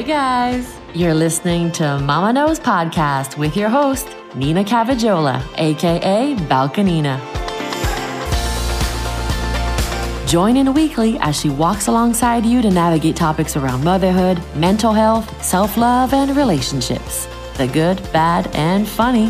guys, you're listening to Mama Knows Podcast with your host, Nina Cavajola, aka Balkanina. Join in weekly as she walks alongside you to navigate topics around motherhood, mental health, self-love, and relationships. The good, bad, and funny.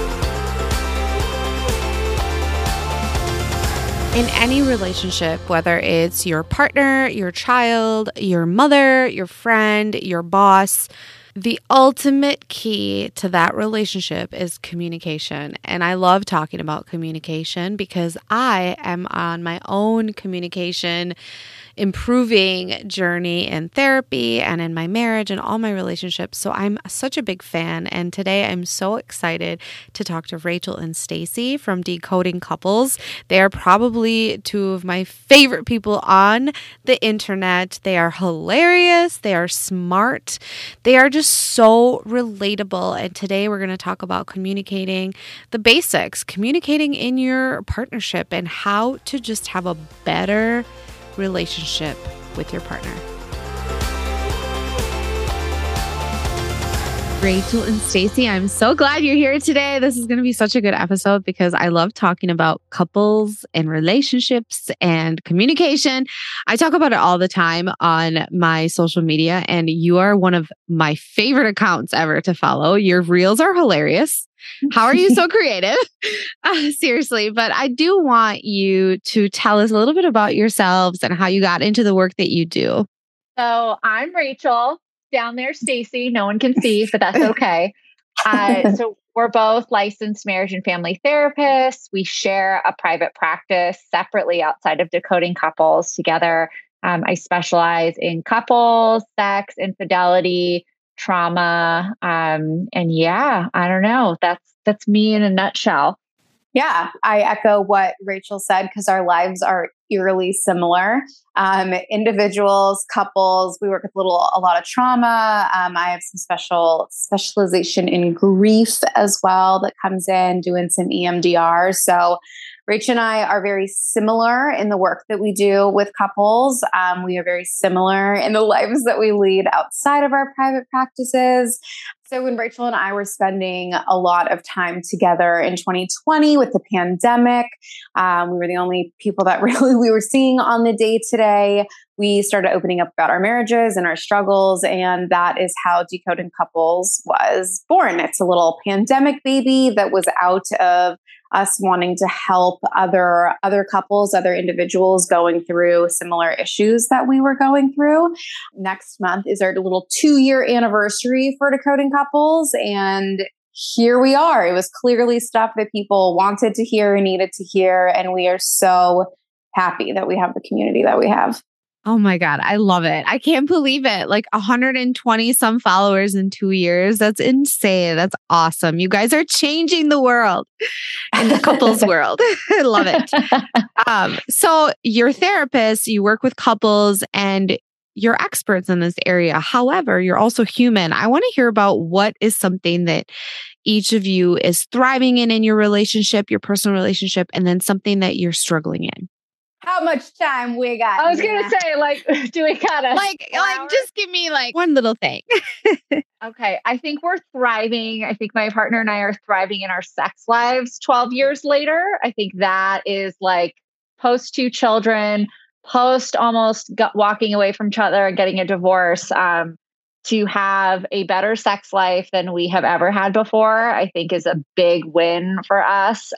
In any relationship, whether it's your partner, your child, your mother, your friend, your boss, the ultimate key to that relationship is communication. And I love talking about communication because I am on my own communication improving journey in therapy and in my marriage and all my relationships. So I'm such a big fan. And today I'm so excited to talk to Rachel and Stacy from Decoding Couples. They are probably two of my favorite people on the internet. They are hilarious. They are smart. They are just so relatable. And today we're going to talk about communicating the basics, communicating in your partnership and how to just have a better relationship with your partner. Rachel and Stacy, I'm so glad you're here today. This is going to be such a good episode because I love talking about couples and relationships and communication. I talk about it all the time on my social media, and you are one of my favorite accounts ever to follow. Your reels are hilarious. How are you so creative? Seriously, but I do want you to tell us a little bit about yourselves and how you got into the work that you do. So I'm Rachel. Down there, Stacy. No one can see, but that's okay. So we're both licensed marriage and family therapists. We share a private practice separately outside of Decoding Couples together. I specialize in couples, sex, infidelity, trauma. And yeah, I don't know. That's me in a nutshell. Yeah, I echo what Rachel said because our lives are eerily similar. Individuals, couples, we work with a lot of trauma. I have some specialization in grief as well that comes in, doing some EMDR. So Rachel and I are very similar in the work that we do with couples. We are very similar in the lives that we lead outside of our private practices. So when Rachel and I were spending a lot of time together in 2020 with the pandemic, we were the only people that really we were seeing on the day-to-day. We started opening up about our marriages and our struggles, and that is how Decoding Couples was born. It's a little pandemic baby that was out of us wanting to help other couples, other individuals going through similar issues that we were going through. Next month is our little 2-year anniversary for Decoding Couples. And here we are. It was clearly stuff that people wanted to hear and needed to hear. And we are so happy that we have the community that we have. Oh my God, I love it. I can't believe it. Like 120 some followers in 2 years. That's insane. That's awesome. You guys are changing the world in the couples world. I love it. So you're therapists, you work with couples, and you're experts in this area. However, you're also human. I want to hear about what is something that each of you is thriving in your relationship, your personal relationship, and then something that you're struggling in. How much time we got? I was going to say, like, do we gotta like just give me like one little thing. Okay. I think we're thriving. I think my partner and I are thriving in our sex lives 12 years later. I think that is like post 2 children, post almost walking away from each other and getting a divorce, to have a better sex life than we have ever had before, I think is a big win for us.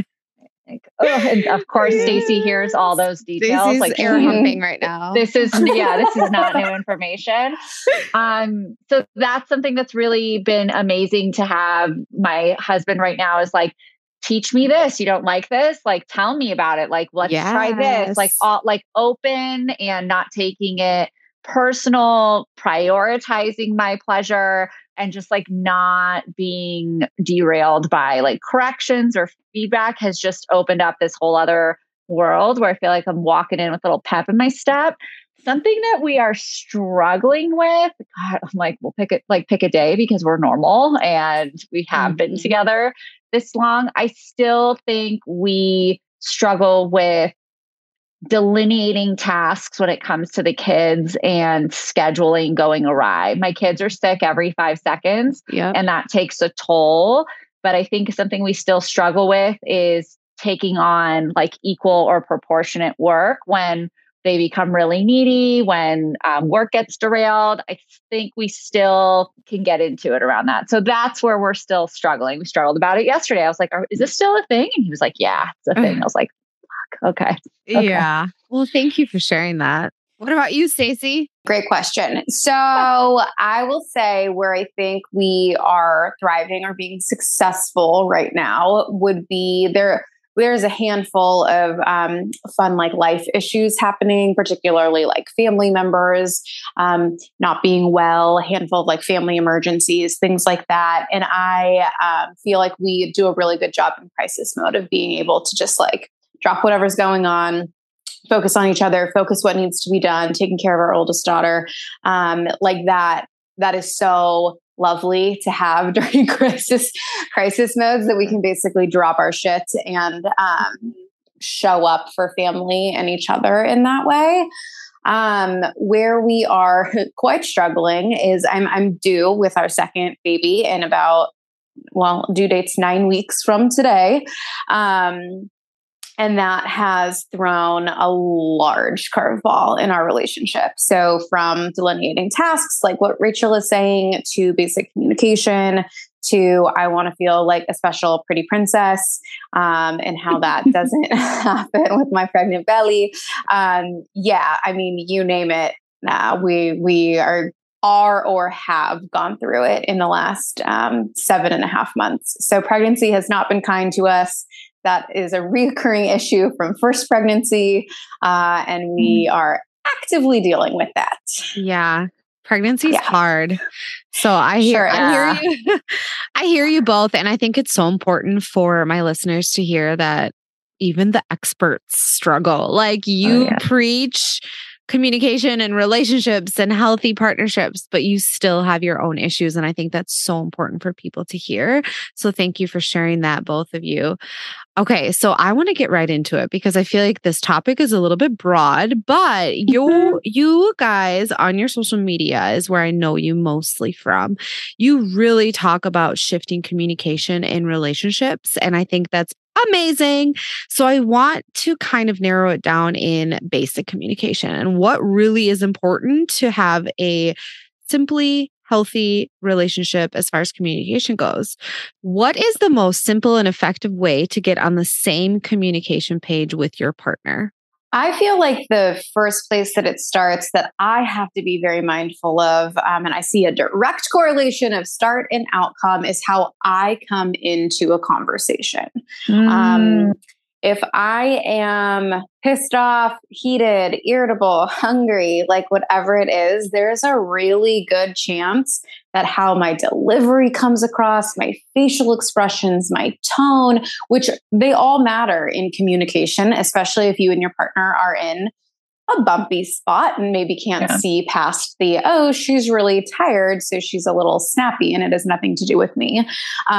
And of course, Stacy hears all those details. Stacey's like air humping right now. This is not new information. So that's something that's really been amazing to have. My husband right now is like, teach me this. You don't like this? Like, tell me about it. Like, let's try this. Like, open and not taking it personal, prioritizing my pleasure, and just like not being derailed by like corrections or feedback has just opened up this whole other world where I feel like I'm walking in with a little pep in my step. Something that we are struggling with, God, I'm like, we'll pick a day because we're normal and we have been together this long. I still think we struggle with delineating tasks when it comes to the kids and scheduling going awry. My kids are sick every 5 seconds, and that takes a toll. But I think something we still struggle with is taking on like equal or proportionate work when they become really needy, when work gets derailed. I think we still can get into it around that. So that's where we're still struggling. We struggled about it yesterday. I was like, is this still a thing? And he was like, yeah, it's a thing. I was like, fuck, okay. Yeah. Well, thank you for sharing that. What about you, Stacey? Great question. So I will say where I think we are thriving or being successful right now would be there's a handful of fun like life issues happening, particularly like family members not being well, a handful of like family emergencies, things like that. And I feel like we do a really good job in crisis mode of being able to just like drop whatever's going on, focus on each other, focus what needs to be done, taking care of our oldest daughter. Like that is so lovely to have during crisis modes, that we can basically drop our shit and show up for family and each other in that way. Where we are quite struggling is I'm due with our second baby in about, due date's 9 weeks from today. And that has thrown a large curveball in our relationship. So from delineating tasks, like what Rachel is saying, to basic communication, to I want to feel like a special pretty princess, and how that doesn't happen with my pregnant belly. Yeah, I mean, you name it. We are or have gone through it in the last 7.5 months. So pregnancy has not been kind to us. That is a recurring issue from first pregnancy. And we are actively dealing with that. Yeah. Pregnancy is hard. So I hear you. I hear you both. And I think it's so important for my listeners to hear that even the experts struggle. Like you preach communication and relationships and healthy partnerships, but you still have your own issues. And I think that's so important for people to hear. So thank you for sharing that, both of you. Okay, so I want to get right into it because I feel like this topic is a little bit broad, but you guys on your social media is where I know you mostly from. You really talk about shifting communication in relationships, and I think that's amazing. So I want to kind of narrow it down in basic communication and what really is important to have a simply healthy relationship as far as communication goes. What is the most simple and effective way to get on the same communication page with your partner? I feel like the first place that it starts that I have to be very mindful of, and I see a direct correlation of start and outcome, is how I come into a conversation. If I am pissed off, heated, irritable, hungry, like whatever it is, there's a really good chance that how my delivery comes across, my facial expressions, my tone, which they all matter in communication, especially if you and your partner are in a bumpy spot and maybe can't see past the, oh, she's really tired, so she's a little snappy and it has nothing to do with me.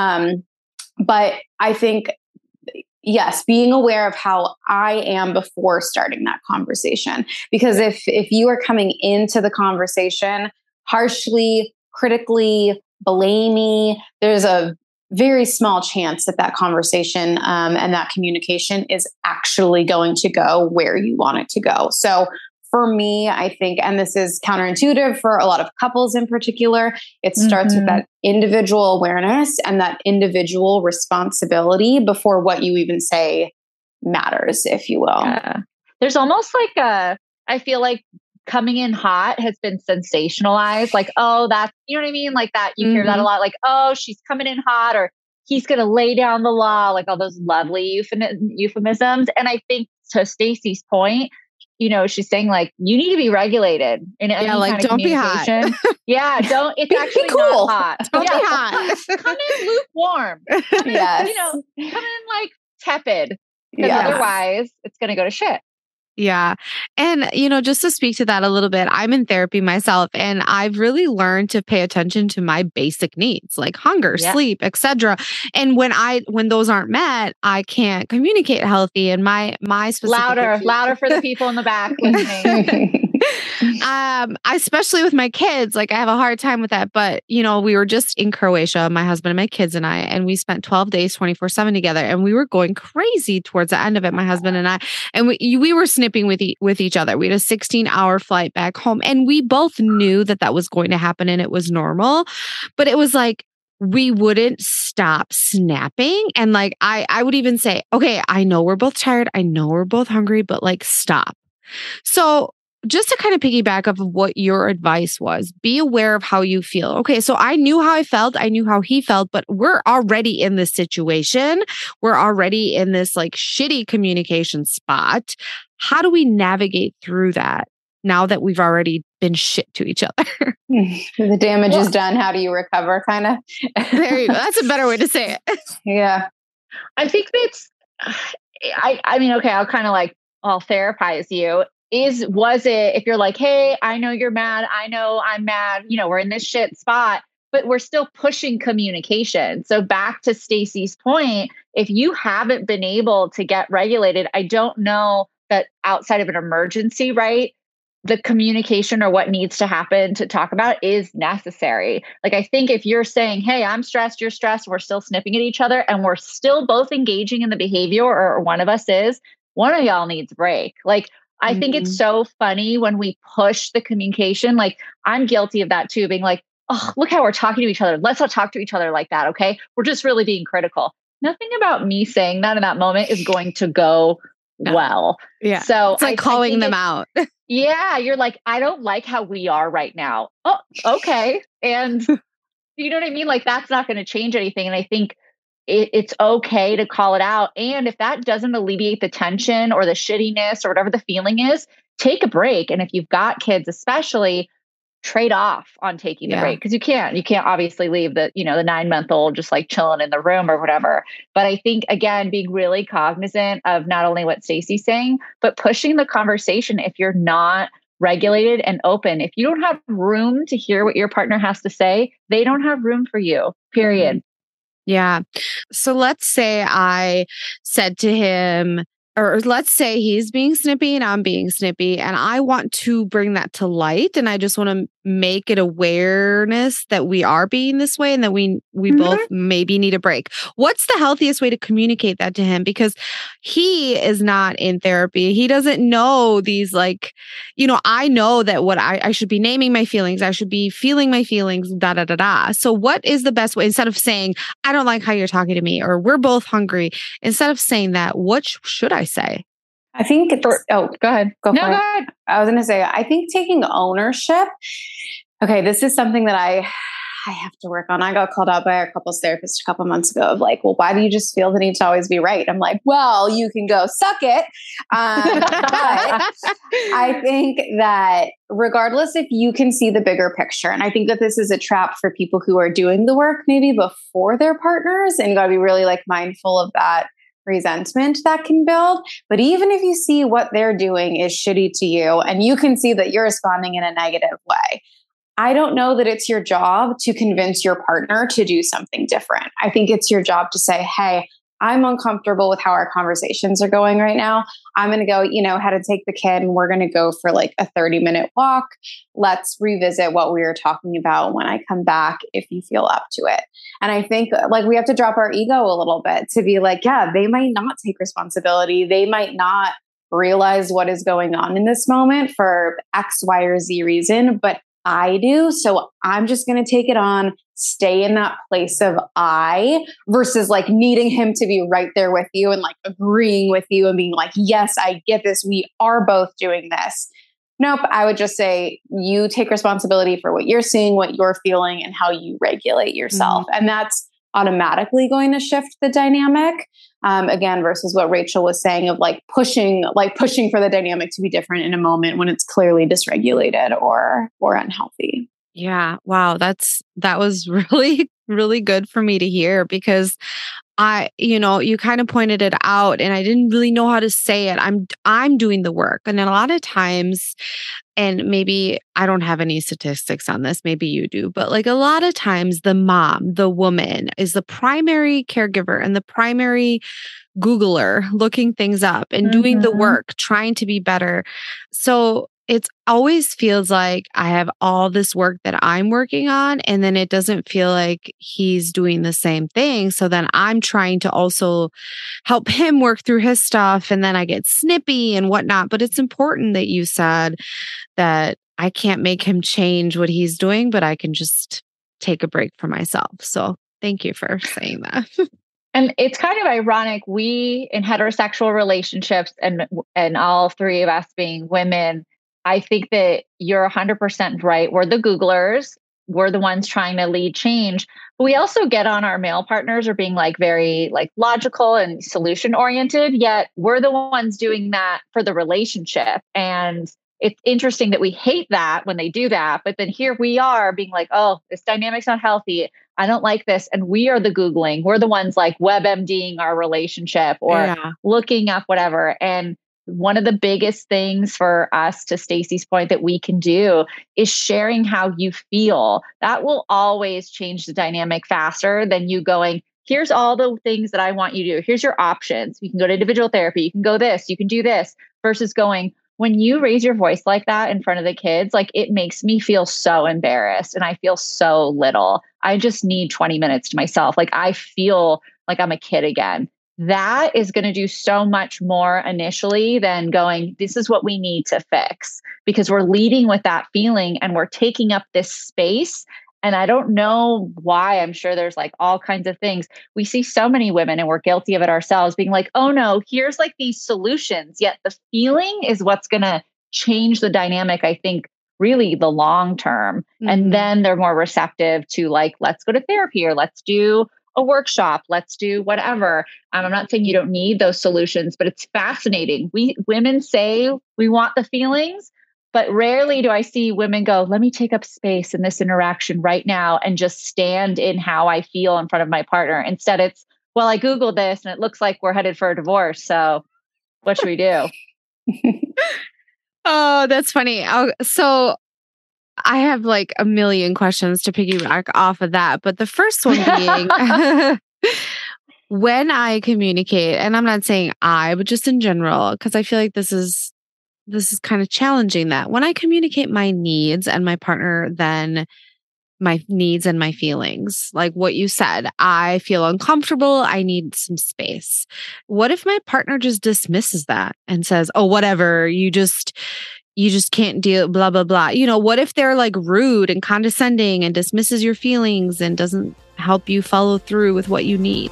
But I think, yes, being aware of how I am before starting that conversation. Because if you are coming into the conversation harshly, critically, blamey, there's a very small chance that conversation and that communication is actually going to go where you want it to go. So for me, I think, and this is counterintuitive for a lot of couples in particular, it starts with that individual awareness and that individual responsibility before what you even say matters, if you will. Yeah. There's almost like I feel like coming in hot has been sensationalized. Like, oh, that's, you know what I mean? Like that, you hear that a lot. Like, oh, she's coming in hot, or he's going to lay down the law, like all those lovely euphemisms. And I think to Stacey's point, you know, she's saying like, you need to be regulated in any kind of don't be hot. Don't, it's actually cool. not hot. Don't be hot. Come in lukewarm. Yes. You know, come in like tepid, because otherwise it's going to go to shit. Yeah. And, just to speak to that a little bit, I'm in therapy myself, and I've really learned to pay attention to my basic needs like hunger, sleep, etc. And when those aren't met, I can't communicate healthy. And my specific louder for the people in the back listening. Especially with my kids, like I have a hard time with that. But, we were just in Croatia, my husband and my kids and I, and we spent 12 days, 24/7 together, and we were going crazy towards the end of it, my husband and I, and we were snipping with each other. We had a 16-hour flight back home, and we both knew that was going to happen and it was normal, but it was like, we wouldn't stop snapping. And like, I would even say, okay, I know we're both tired. I know we're both hungry, but like, stop. So just to kind of piggyback off of what your advice was, be aware of how you feel. Okay, so I knew how I felt. I knew how he felt, but we're already in this situation. We're already in this like shitty communication spot. How do we navigate through that now that we've already been shit to each other? The damage is done. How do you recover, kind of? There you go. That's a better way to say it. Yeah. I think that's, I mean, okay, I'll therapize you. Was it, if you're like, hey, I know you're mad, I know I'm mad, we're in this shit spot, but we're still pushing communication. So back to Stacey's point, if you haven't been able to get regulated, I don't know that outside of an emergency, right, the communication or what needs to happen to talk about is necessary. Like, I think if you're saying, hey, I'm stressed, you're stressed, we're still snipping at each other, and we're still both engaging in the behavior, or one of us is, one of y'all needs a break. Like, I think it's so funny when we push the communication. Like, I'm guilty of that too, being like, oh, look how we're talking to each other. Let's not talk to each other like that. Okay. We're just really being critical. Nothing about me saying that in that moment is going to go well. Yeah. So it's like calling them out. Yeah. You're like, I don't like how we are right now. Oh, okay. And you know what I mean? Like, that's not going to change anything. And I think it's okay to call it out. And if that doesn't alleviate the tension or the shittiness or whatever the feeling is, take a break. And if you've got kids, especially, trade off on taking the break, because you can't obviously leave the 9-month-old just like chilling in the room or whatever. But I think, again, being really cognizant of not only what Stacey's saying, but pushing the conversation. If you're not regulated and open, if you don't have room to hear what your partner has to say, they don't have room for you, period. Yeah. So let's say I said to him, or let's say he's being snippy and I'm being snippy, and I want to bring that to light, and I just want to make it awareness that we are being this way and that we both maybe need a break. What's the healthiest way to communicate that to him? Because he is not in therapy. He doesn't know these, like, I know that what I should be naming my feelings. I should be feeling my feelings, So what is the best way? Instead of saying, I don't like how you're talking to me, or we're both hungry, instead of saying that, what should I say? I think it's, go ahead. Go ahead. I was going to say, I think taking ownership. Okay. This is something that I have to work on. I got called out by our couples therapist a couple months ago of like, well, why do you just feel the need to always be right? I'm like, well, you can go suck it. But I think that regardless, if you can see the bigger picture, and I think that this is a trap for people who are doing the work maybe before their partners, and you got to be really like mindful of that resentment that can build. But even if you see what they're doing is shitty to you and you can see that you're responding in a negative way, I don't know that it's your job to convince your partner to do something different. I think it's your job to say, hey, I'm uncomfortable with how our conversations are going right now. I'm going to go, how to take the kid, and we're going to go for like a 30-minute walk. Let's revisit what we were talking about when I come back, if you feel up to it. And I think like we have to drop our ego a little bit to be like, yeah, they might not take responsibility. They might not realize what is going on in this moment for X, Y, or Z reason, but I do. So I'm just going to take it on, stay in that place of I, versus like needing him to be right there with you and like agreeing with you and being like, yes, I get this. We are both doing this. Nope. I would just say you take responsibility for what you're seeing, what you're feeling, and how you regulate yourself. And that's automatically going to shift the dynamic. Again, versus what Rachel was saying of like pushing for the dynamic to be different in a moment when it's clearly dysregulated or unhealthy. Yeah. Wow. That was really, really good for me to hear, because you kind of pointed it out and I didn't really know how to say it. I'm doing the work. And then a lot of times, and maybe I don't have any statistics on this, maybe you do, but like a lot of times the mom, the woman is the primary caregiver and the primary Googler looking things up and doing the work, trying to be better. So it always feels like I have all this work that I'm working on, and then it doesn't feel like he's doing the same thing. So then I'm trying to also help him work through his stuff, and then I get snippy and whatnot. But it's important that you said that I can't make him change what he's doing, but I can just take a break for myself. So thank you for saying that. And it's kind of ironic. We in heterosexual relationships and all three of us being women, I think that you're 100% right. We're the Googlers. We're the ones trying to lead change. But we also get on our male partners or being like very like logical and solution oriented, yet we're the ones doing that for the relationship. And it's interesting that we hate that when they do that. But then here we are being like, oh, this dynamic's not healthy. I don't like this. And we are the Googling. We're the ones like WebMDing our relationship or looking up whatever. And one of the biggest things for us, to Stacey's point, that we can do is sharing how you feel. That will always change the dynamic faster than you going, here's all the things that I want you to do. Here's your options. You can go to individual therapy. You can go this, you can do this, versus going, when you raise your voice like that in front of the kids, like it makes me feel so embarrassed and I feel so little. I just need 20 minutes to myself. Like I feel like I'm a kid again. That is going to do so much more initially than going, this is what we need to fix, because we're leading with that feeling and we're taking up this space. And I don't know why. I'm sure there's like all kinds of things. We see so many women, and we're guilty of it ourselves, being like, oh no, here's like these solutions. Yet the feeling is what's going to change the dynamic, I think, really the long term. And then they're more receptive to like, let's go to therapy or let's do a workshop, let's do whatever. I'm not saying you don't need those solutions, but it's fascinating. We women say we want the feelings, but rarely do I see women go, let me take up space in this interaction right now and just stand in how I feel in front of my partner. Instead, it's, well, I Googled this and it looks like we're headed for a divorce. So what should we do? Oh, that's funny. So I have like a million questions to piggyback off of that. But the first one being, when I communicate, and I'm not saying but just in general, because I feel like this is kind of challenging, that when I communicate my needs and my partner, then my needs and my feelings, like what you said, I feel uncomfortable. I need some space. What if my partner just dismisses that and says, oh, whatever, you just can't deal, blah, blah, blah. What if they're like rude and condescending and dismisses your feelings and doesn't help you follow through with what you need?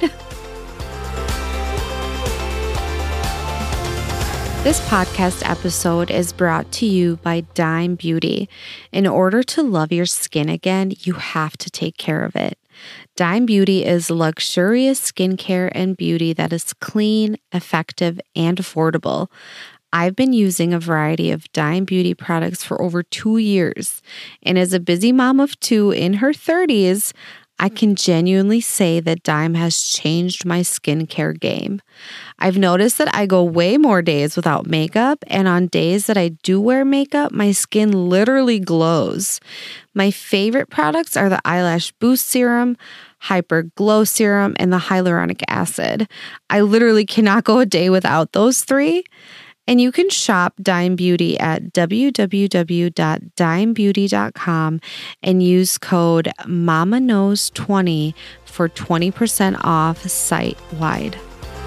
This podcast episode is brought to you by Dime Beauty. In order to love your skin again, you have to take care of it. Dime Beauty is luxurious skincare and beauty that is clean, effective, and affordable. I've been using a variety of Dime Beauty products for over 2 years, and as a busy mom of 2 in her 30s, I can genuinely say that Dime has changed my skincare game. I've noticed that I go way more days without makeup, and on days that I do wear makeup, my skin literally glows. My favorite products are the Eyelash Boost Serum, Hyper Glow Serum, and the Hyaluronic Acid. I literally cannot go a day without those 3. And you can shop Dime Beauty at www.dimebeauty.com and use code MAMAKNOWS20 for 20% off site-wide.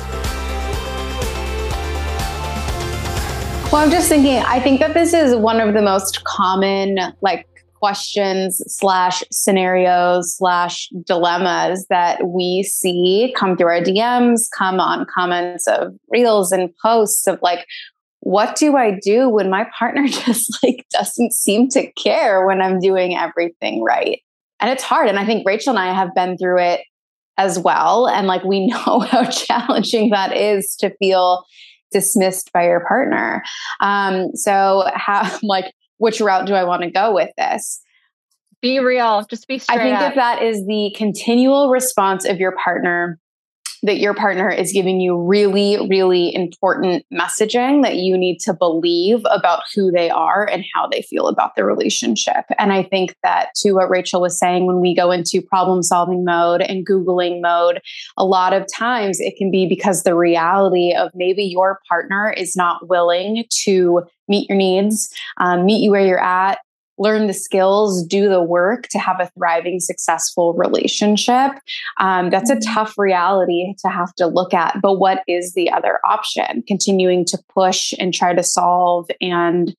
Well, I'm just thinking, I think that this is one of the most common questions / scenarios / dilemmas that we see come through our DMs, come on comments of reels and posts of what do I do when my partner just doesn't seem to care when I'm doing everything right? And it's hard. And I think Rachel and I have been through it as well. And we know how challenging that is to feel dismissed by your partner. So how, which route do I want to go with this? Be real. Just be straight I think up. if that is the continual response of your partner that your partner is giving you really, really important messaging that you need to believe about who they are and how they feel about the relationship. And I think that, to what Rachel was saying, when we go into problem solving mode and Googling mode, a lot of times it can be because the reality of maybe your partner is not willing to meet your needs, meet you where you're at, learn the skills, do the work to have a thriving, successful relationship. That's a tough reality to have to look at. But what is the other option? Continuing to push and try to solve and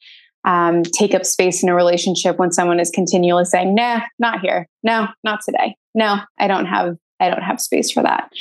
take up space in a relationship when someone is continually saying, nah, not here. No, not today. No, I don't have space for that.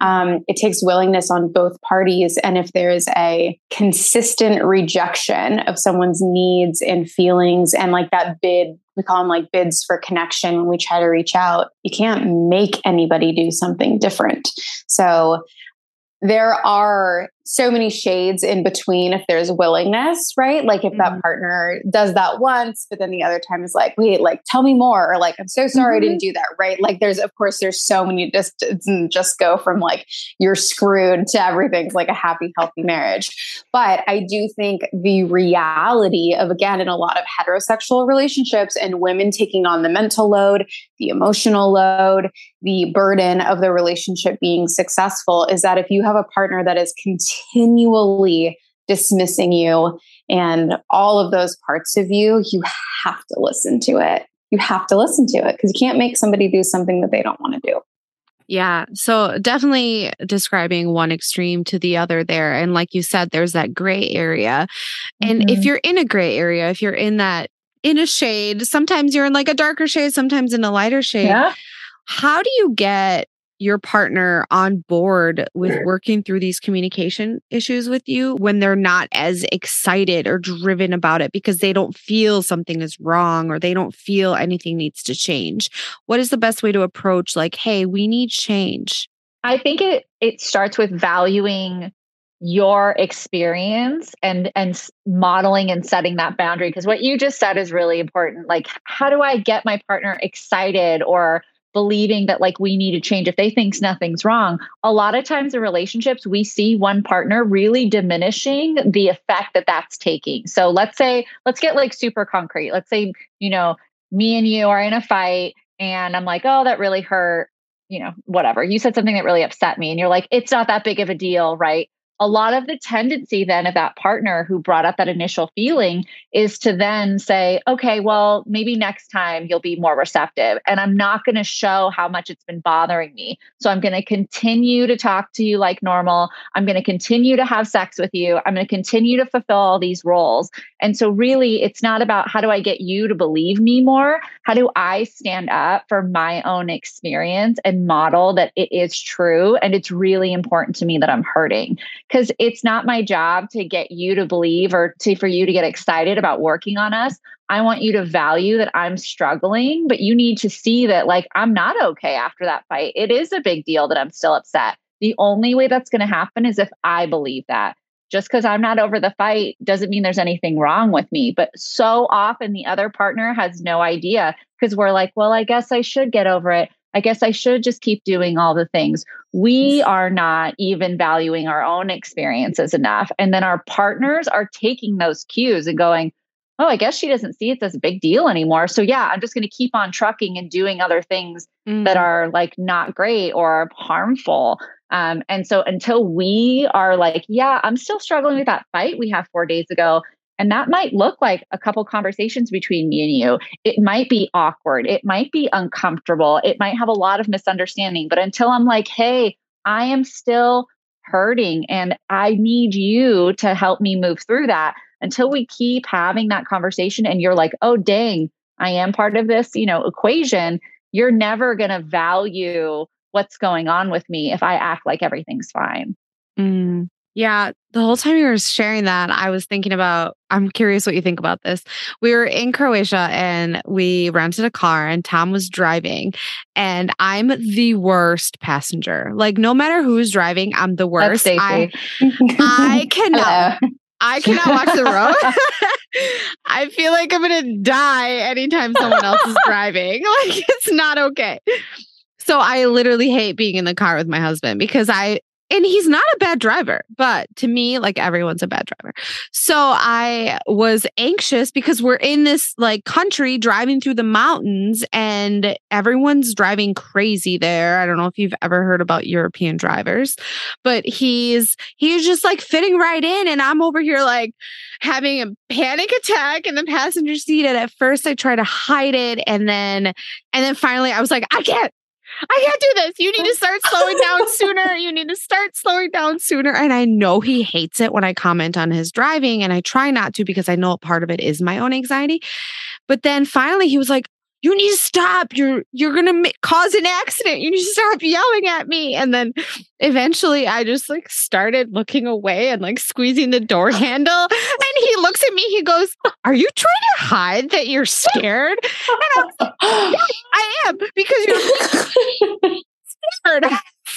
It takes willingness on both parties. And if there is a consistent rejection of someone's needs and feelings, and like that bid, we call them like bids for connection when we try to reach out, you can't make anybody do something different. So there are so many shades in between if there's willingness, right? Like if that partner does that once, but then the other time is like, wait, like, tell me more. Or like, I'm so sorry I didn't do that, right? Like there's so many, just go from like, you're screwed to everything's like a happy, healthy marriage. But I do think the reality of, again, in a lot of heterosexual relationships and women taking on the mental load, the emotional load, the burden of the relationship being successful, is that if you have a partner that is continually dismissing you and all of those parts of you, you have to listen to it. You have to listen to it because you can't make somebody do something that they don't want to do. Yeah. So definitely describing one extreme to the other there. And like you said, there's that gray area. And if you're in a gray area, if you're in a shade, sometimes you're in like a darker shade, sometimes in a lighter shade. Yeah. How do you get your partner on board with working through these communication issues with you when they're not as excited or driven about it because they don't feel something is wrong or they don't feel anything needs to change? What is the best way to approach like, hey, we need change? I think it starts with valuing your experience and modeling and setting that boundary. Because what you just said is really important. Like, how do I get my partner excited or believing that like we need to change if they think nothing's wrong? A lot of times in relationships, we see one partner really diminishing the effect that that's taking. So let's get like super concrete. Let's say, me and you are in a fight and I'm like, oh, that really hurt, whatever. You said something that really upset me and you're like, it's not that big of a deal, right? A lot of the tendency then of that partner who brought up that initial feeling is to then say, okay, well, maybe next time you'll be more receptive. And I'm not going to show how much it's been bothering me. So I'm going to continue to talk to you like normal. I'm going to continue to have sex with you. I'm going to continue to fulfill all these roles. And so really, it's not about how do I get you to believe me more? How do I stand up for my own experience and model that it is true? And it's really important to me that I'm hurting. Because it's not my job to get you to believe or for you to get excited about working on us. I want you to value that I'm struggling, but you need to see that like I'm not okay after that fight. It is a big deal that I'm still upset. The only way that's going to happen is if I believe that. Just because I'm not over the fight doesn't mean there's anything wrong with me. But so often the other partner has no idea because we're like, well, I guess I should get over it. I guess I should just keep doing all the things. We are not even valuing our own experiences enough. And then our partners are taking those cues and going, oh, I guess she doesn't see it as a big deal anymore. So yeah, I'm just going to keep on trucking and doing other things that are like not great or harmful. And so until we are like, yeah, I'm still struggling with that fight we had 4 days ago. And that might look like a couple conversations between me and you. It might be awkward. It might be uncomfortable. It might have a lot of misunderstanding. But until I'm like, hey, I am still hurting and I need you to help me move through that. Until we keep having that conversation and you're like, oh, dang, I am part of this, equation. You're never going to value what's going on with me if I act like everything's fine. Yeah. The whole time you were sharing that, I was thinking about, I'm curious what you think about this. We were in Croatia and we rented a car and Tom was driving and I'm the worst passenger. Like no matter who's driving, I'm the worst. I cannot. I cannot watch the road. I feel like I'm going to die anytime someone else is driving. Like it's not okay. So I literally hate being in the car with my husband because and he's not a bad driver, but to me, like everyone's a bad driver. So I was anxious because we're in this like country driving through the mountains and everyone's driving crazy there. I don't know if you've ever heard about European drivers, but he's just like fitting right in. And I'm over here like having a panic attack in the passenger seat. And at first I try to hide it. And then finally I was like, I can't do this. You need to start slowing down sooner. You need to start slowing down sooner. And I know he hates it when I comment on his driving, and I try not to because I know part of it is my own anxiety. But then finally he was like, you need to stop. You're going to cause an accident. You need to stop yelling at me. And then eventually I just like started looking away and like squeezing the door handle. And he looks at me, he goes, are you trying to hide that you're scared? And I'm like, yeah, I am, because you're scared.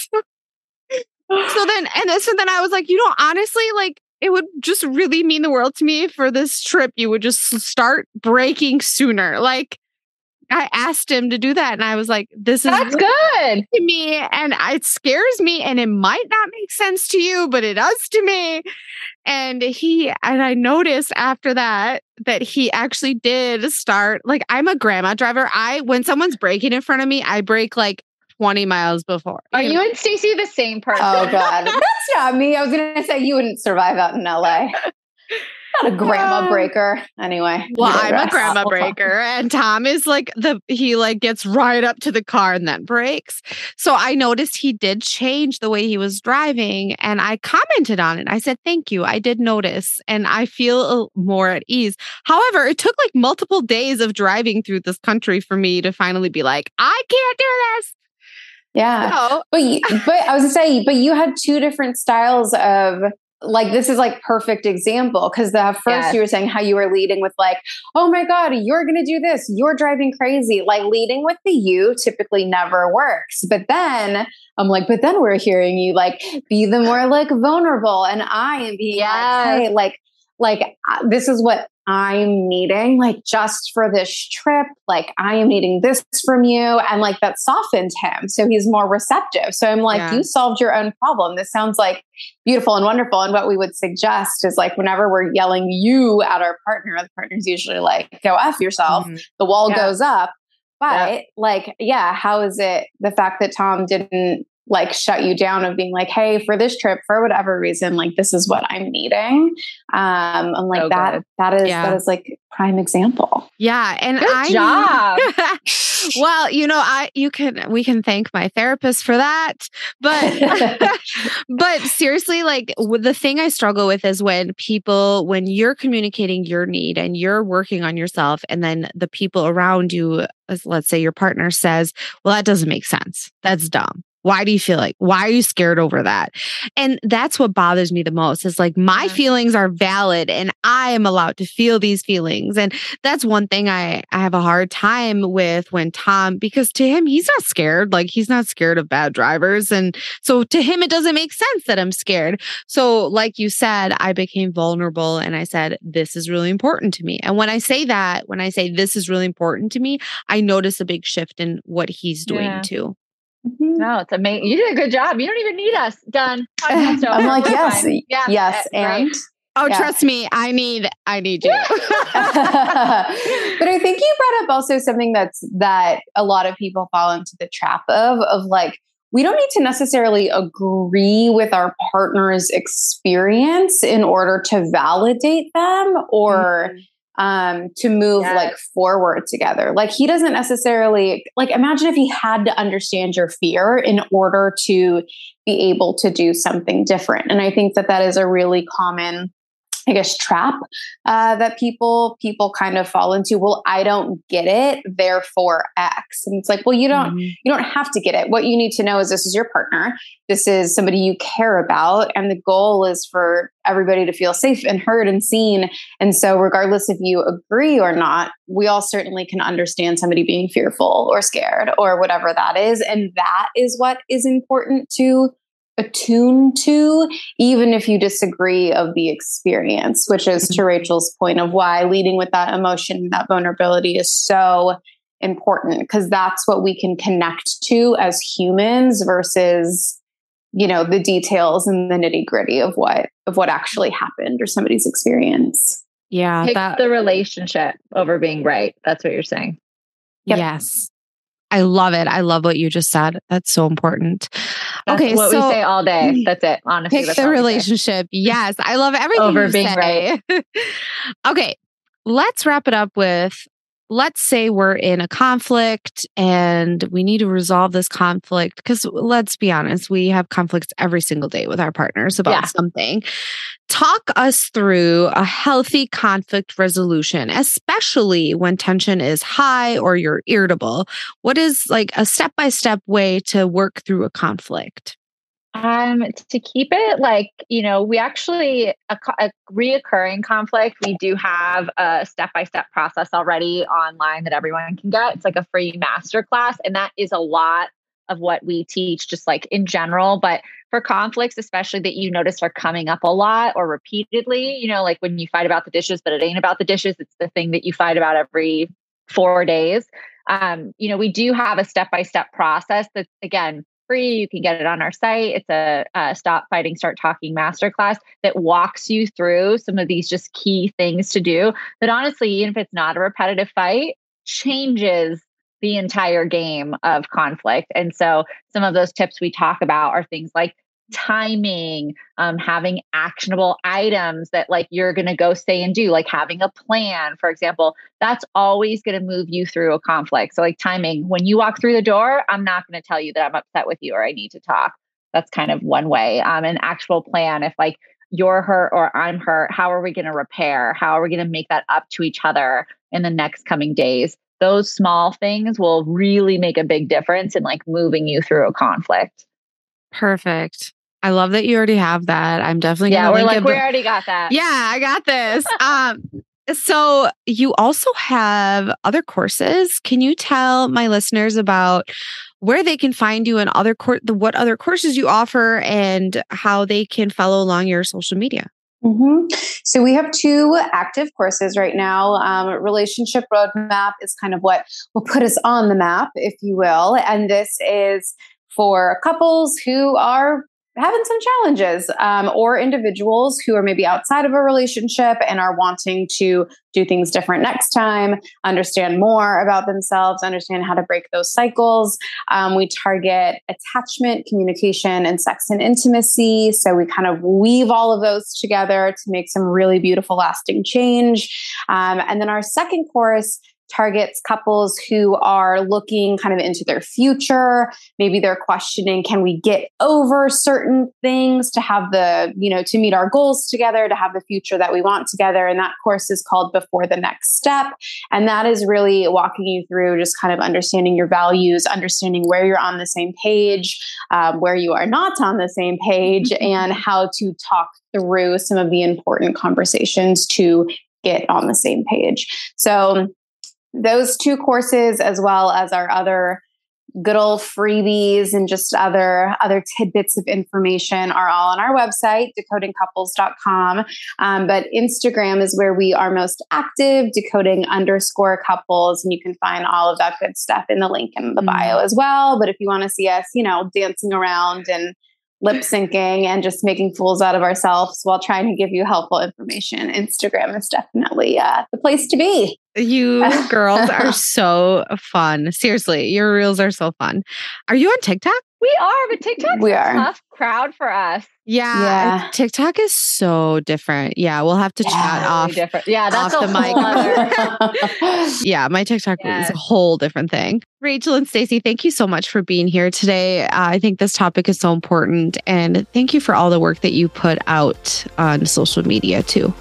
So then I was like, honestly, like, it would just really mean the world to me if for this trip, you would just start braking sooner. Like, I asked him to do that, and I was like, that's good to me, and it scares me, and it might not make sense to you, but it does to me. And I noticed after that he actually did start, like, I'm a grandma driver. When someone's braking in front of me, I brake like 20 miles before. Are you and Stacey the same person? Oh God, that's not me. I was going to say you wouldn't survive out in LA. Not a grandma breaker. Anyway. Well, I'm a grandma breaker, and Tom is like he gets right up to the car and then brakes. So I noticed he did change the way he was driving, and I commented on it. I said, thank you. I did notice, and I feel more at ease. However, it took like multiple days of driving through this country for me to finally be like, I can't do this. Yeah. So, but I was going to say, but you had two different styles of, like, this is like perfect example, because the first you were saying how you were leading with like, oh my God, you're going to do this. You're driving crazy. Like, leading with the you typically never works. But then I'm like, we're hearing you like be the more like vulnerable. And I am being like, hey, this is what I'm needing, like, just for this trip. Like, I am needing this from you. And like, that softened him. So he's more receptive. So I'm like, you solved your own problem. This sounds like beautiful and wonderful. And what we would suggest is like, whenever we're yelling you at our partner, the partner's usually like, go F yourself. Mm-hmm. The wall goes up. But how is it the fact that Tom didn't like shut you down of being like, hey, for this trip, for whatever reason, like, this is what I'm needing. I'm like, that is like prime example. Yeah. And Good job. Well, we can thank my therapist for that. But, but seriously, like, the thing I struggle with is when you're communicating your need and you're working on yourself, and then the people around you, let's say your partner says, well, that doesn't make sense. That's dumb. Why are you scared over that? And that's what bothers me the most, is like, my feelings are valid and I am allowed to feel these feelings. And that's one thing I have a hard time with when Tom, because to him, he's not scared. Like, he's not scared of bad drivers. And so to him, it doesn't make sense that I'm scared. So like you said, I became vulnerable and I said, this is really important to me. And when I say this is really important to me, I notice a big shift in what he's doing too. Mm-hmm. No, it's amazing. You did a good job. You don't even need us. Done. I'm like, yes. And trust me, I need you. But I think you brought up also something that a lot of people fall into the trap of like, we don't need to necessarily agree with our partner's experience in order to validate them or to move like forward together. Like, he doesn't necessarily, like, imagine if he had to understand your fear in order to be able to do something different. And I think that is a really common, I guess, trap that people kind of fall into. Well, I don't get it, therefore X. And it's like, well, you don't have to get it. What you need to know is this is your partner. This is somebody you care about. And the goal is for everybody to feel safe and heard and seen. And so regardless if you agree or not, we all certainly can understand somebody being fearful or scared or whatever that is. And that is what is important to attune to, even if you disagree of the experience, which is to Rachel's point of why leading with that emotion, that vulnerability is so important because that's what we can connect to as humans versus, the details and the nitty gritty of what actually happened or somebody's experience. Yeah. Pick the relationship over being right. That's what you're saying. Yep. Yes. I love it. I love what you just said. That's so important. That's what we say all day. That's it. Honestly, pick the relationship. Yes. I love everything over you being say. Right. Okay. Let's wrap it up with, let's say we're in a conflict and we need to resolve this conflict because let's be honest, we have conflicts every single day with our partners about something. Talk us through a healthy conflict resolution, especially when tension is high or you're irritable. What is like a step-by-step way to work through a conflict? To keep it we actually, a reoccurring conflict, we do have a step-by-step process already online that everyone can get. It's like a free masterclass. And that is a lot of what we teach just like in general. But for conflicts, especially that you notice are coming up a lot or repeatedly, like when you fight about the dishes, but it ain't about the dishes. It's the thing that you fight about every 4 days. We do have a step-by-step process that's, again, free. You can get it on our site. It's a Stop Fighting, Start Talking masterclass that walks you through some of these just key things to do that honestly, even if it's not a repetitive fight, changes the entire game of conflict. And so some of those tips we talk about are things like timing, having actionable items that like you're going to go say and do, like having a plan, for example. That's always going to move you through a conflict. So like timing, when you walk through the door, I'm not going to tell you that I'm upset with you or I need to talk. That's kind of one way. An actual plan, if like you're hurt or I'm hurt, how are we going to repair? How are we going to make that up to each other in the next coming days? Those small things will really make a big difference in like moving you through a conflict. Perfect. I love that you already have that. I'm definitely going to link it. We already got that. Yeah, I got this. So you also have other courses. Can you tell my listeners about where they can find you and what other courses you offer and how they can follow along your social media? Mm-hmm. So we have 2 active courses right now. Relationship Roadmap is kind of what will put us on the map, if you will. And this is for couples who are having some challenges or individuals who are maybe outside of a relationship and are wanting to do things different next time, understand more about themselves, understand how to break those cycles. We target attachment, communication, and sex and intimacy. So we kind of weave all of those together to make some really beautiful, lasting change. And then our second course targets couples who are looking kind of into their future. Maybe they're questioning, can we get over certain things to have to meet our goals together, to have the future that we want together. And that course is called Before the Next Step. And that is really walking you through just kind of understanding your values, understanding where you're on the same page, where you are not on the same page, and how to talk through some of the important conversations to get on the same page. So those 2 courses, as well as our other good old freebies and just other tidbits of information, are all on our website, decodingcouples.com. But Instagram is where we are most active, decoding_couples. And you can find all of that good stuff in the link in the bio as well. But if you want to see us, dancing around and lip syncing and just making fools out of ourselves while trying to give you helpful information, Instagram is definitely the place to be. You girls are so fun. Seriously, your reels are so fun. Are you on TikTok? We are, but TikTok's a tough crowd for us. Yeah. TikTok is so different. Yeah, we'll have to chat off. Different. Yeah, that's off the mic. Yeah, my TikTok is a whole different thing. Rachel and Stacey, thank you so much for being here today. I think this topic is so important, and thank you for all the work that you put out on social media too.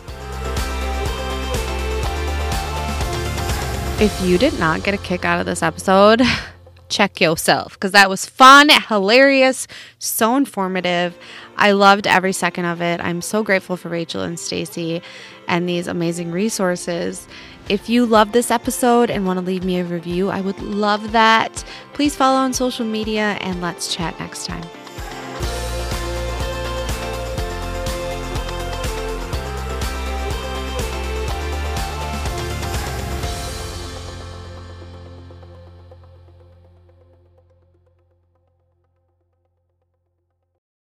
If you did not get a kick out of this episode, check yourself, because that was fun, hilarious, so informative. I loved every second of it. I'm so grateful for Rachel and Stacey and these amazing resources. If you love this episode and want to leave me a review, I would love that. Please follow on social media, and let's chat next time.